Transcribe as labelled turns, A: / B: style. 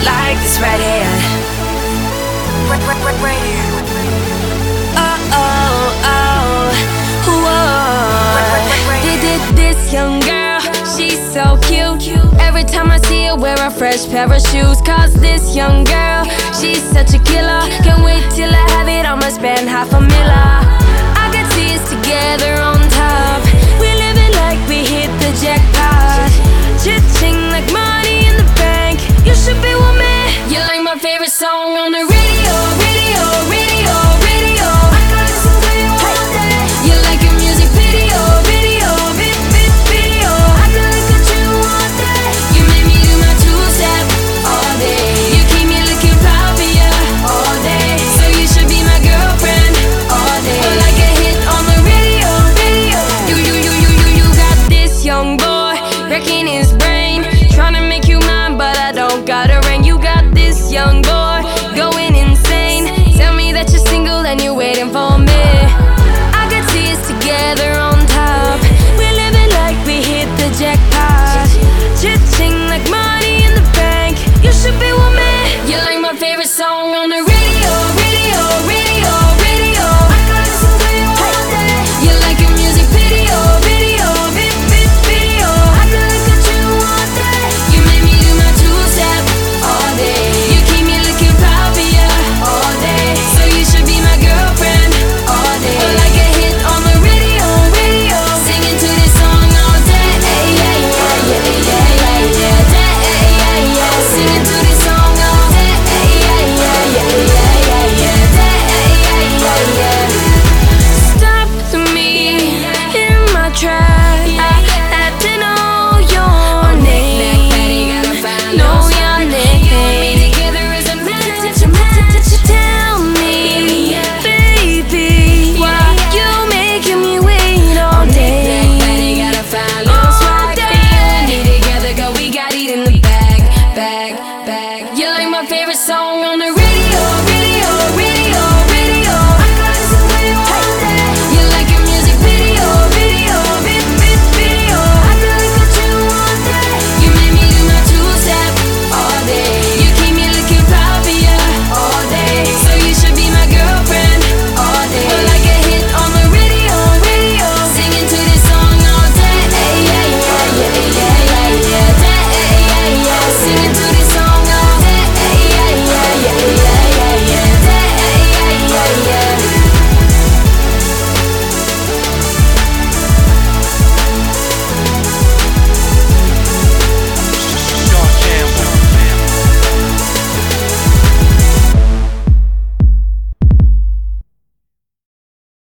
A: like this right here. Right here. Oh, oh, oh, whoa. This young girl, she's so cute. Every time I see her wear a fresh pair of shoes. Cause this young girl, she's such a killer. Can't wait till I have it, I'ma spend $500,000. I could see us together on top. We live it like we hit the jackpot. Chit-ching like money in the bank. You should be with me. You're like my favorite song on the radio, radio, radio, radio. I could listen to you all day. You're like a music video, video, video. I could look at you all day. You made me do my two-step all day. You keep me looking proud for you all day. So you should be my girlfriend all day. We're like a hit on the radio, radio. You got this young boy wrecking his brain, trying to make you mine, but I don't got a ring. You got this young boy going insane. Tell me that you're single and you're waiting for me. I could see us together on top. We live it like we hit the jackpot. Chit-ching like money in the bank. You should be with me. You're like my favorite song on the radio, radio, radio, radio. I could listen to you all day. You're like a music video, video, video. I could look at you all day. You made me do my two-step all day. You keep me looking proud for you all day. So you should be my girlfriend all day. We're like a hit on the radio, radio. Singing to this song all day. Yeah, yeah, yeah, yeah, yeah, yeah, yeah. Singing to this song all day. Yeah, yeah, yeah, yeah, yeah, yeah, yeah. Stop to me in my tracks. I had to know your name. Know your name. Tell me, baby, why you making me wait all day? All day. Together, girl, we got it in the bag. You're like my favorite song on the radio.